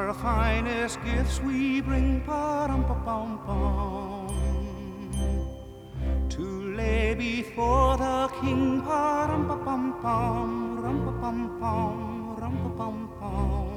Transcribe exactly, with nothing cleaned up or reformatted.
our finest gifts we bring, pa-dum-pa-pum-pum, to lay before the King, pa-dum-pa-pum-pum, rum-pa-pum-pum, rum-pa-pum-pum.